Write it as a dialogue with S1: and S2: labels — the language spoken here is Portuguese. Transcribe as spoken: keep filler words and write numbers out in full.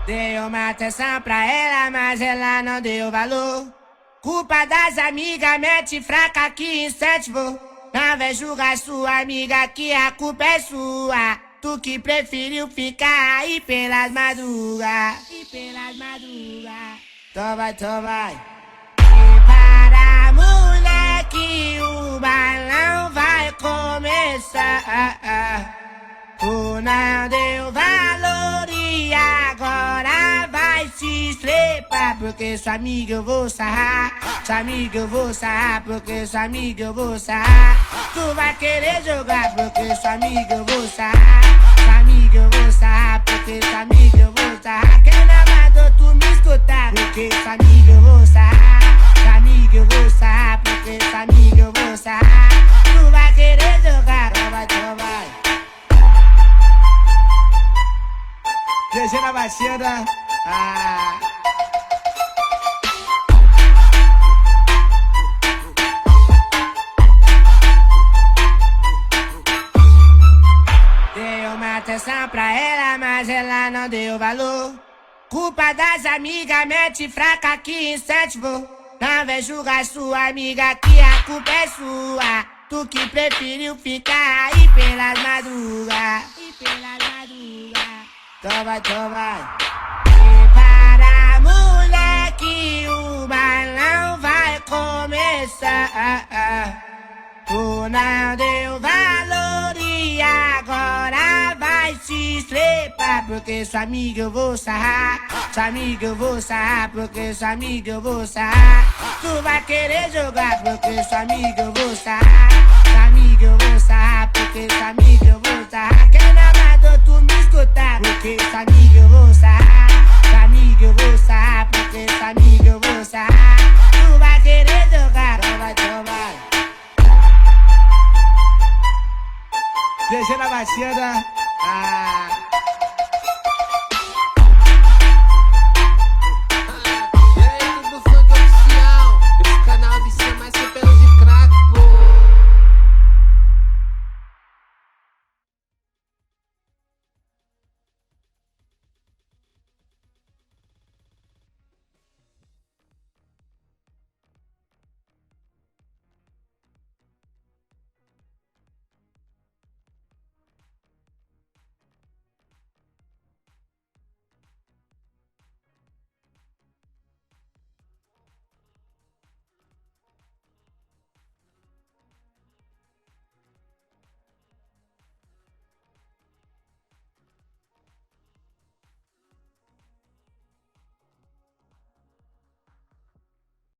S1: Dei uma atenção pra ela, mas ela não deu valor. Culpa das amigas, mete fraca que incentivou. Não vem julgar sua amiga que a culpa é sua. Tu que preferiu ficar aí pelas madrugas. E pelas madrugas. Então vai, então vai. Prepara, moleque, o balão vai começar. Tu não deu valor e agora vai se estrepar. Porque sua amiga eu vou sarrar. Sua amiga eu vou sarrar. Porque sua amiga eu vou sarrar. Tu vai querer jogar. Porque sua amiga eu vou sarrar. Sua amiga eu vou sarrar. Porque sua amiga eu vou sarrar. Quem não mandou tu me escutar? Porque sua amiga eu vou sarrar. Sua amiga eu vou sarrar. Porque sua amiga eu vou sarrar. Tu vai querer jogar. Então vai, então vai. G G na batida. Ah. Dei uma atenção pra ela, mas ela não deu valor. Culpa das amigas, mete fraca que incentivou. Não vem julgar sua amiga que a culpa é sua. Tu que preferiu ficar aí pelas madrugas. E pelas madrugas. Então vai, então vai. Prepara, moleque, o balão vai começar. Tu não deu valor e agora vai se estrepar. Porque sua amiga eu vou sarrar. Sua amiga eu vou sarrar. Porque sua amiga eu vou sarrar. Tu vai querer jogar. Porque sua amiga eu vou sarrar. Sua amiga eu vou sarrar. Porque sua amiga eu vou sarrar.